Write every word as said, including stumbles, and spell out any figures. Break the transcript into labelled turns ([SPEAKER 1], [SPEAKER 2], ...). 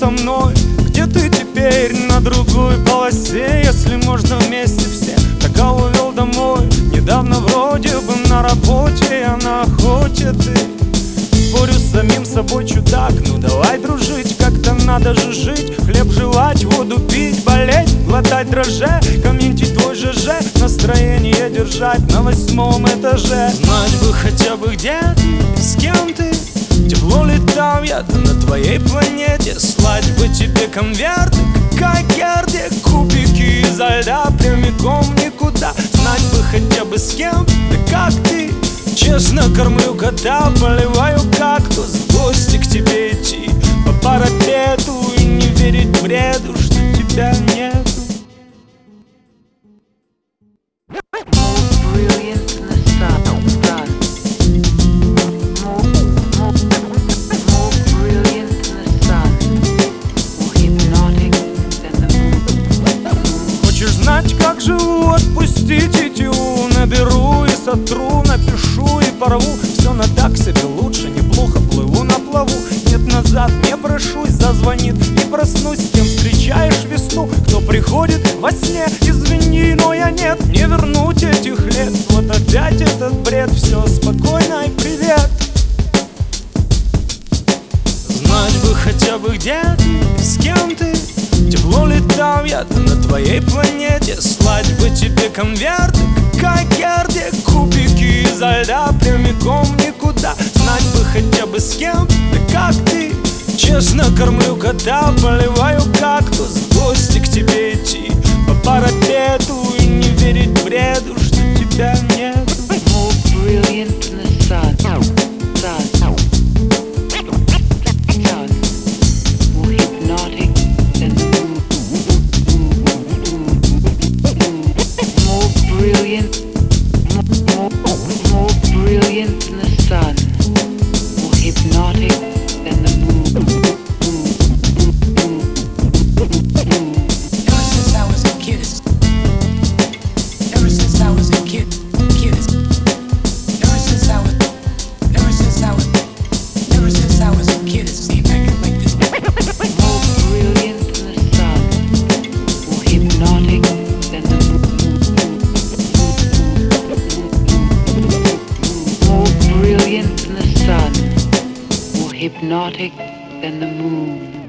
[SPEAKER 1] со мной? Где ты теперь? На другой полосе. Если можно вместе все, так а увел домой. Недавно вроде бы на работе, я на охоте, ты. Спорю с самим собой, чудак. Ну давай дружить, как-то надо же жить. Хлеб жевать, воду пить, болеть, глотать дрожжи, комментить твой ЖЖ, настроение держать на восьмом этаже. Знать бы хотя бы где ты, с кем ты. Тепло ли там, я-то на твоей планете. Слать бы тебе конверты, как Герде, кубики изо льда прямиком никуда. Знать бы хотя бы с кем, да как ты. Честно кормлю кота, поливаю кактус. В гости к тебе идти по парапету и не верить бреду, что тебя нету. Хочешь знать, как живу? Отпусти тетиву. Наберу и сотру, напишу и порву. Все на так себе лучше, неплохо плыву на плаву. Нет, назад не прошусь, зазвонит и проснусь. С кем встречаешь весну, кто приходит во сне. Извини, но я нет, не вернуть этих лет. Вот опять этот бред, все спокойно и привет. Знать бы хотя бы где ты, с кем ты. Тепло ли там, я-то на твоей планете. Слать бы тебе конверты, как Герде, кубики изо льда прямиком никуда. Знать бы хотя бы с кем, да как ты. Честно кормлю кота, поливаю кактус. В гости к тебе идти по парапету и не верить бреду, что тебя нет.
[SPEAKER 2] Hypnotic than the moon.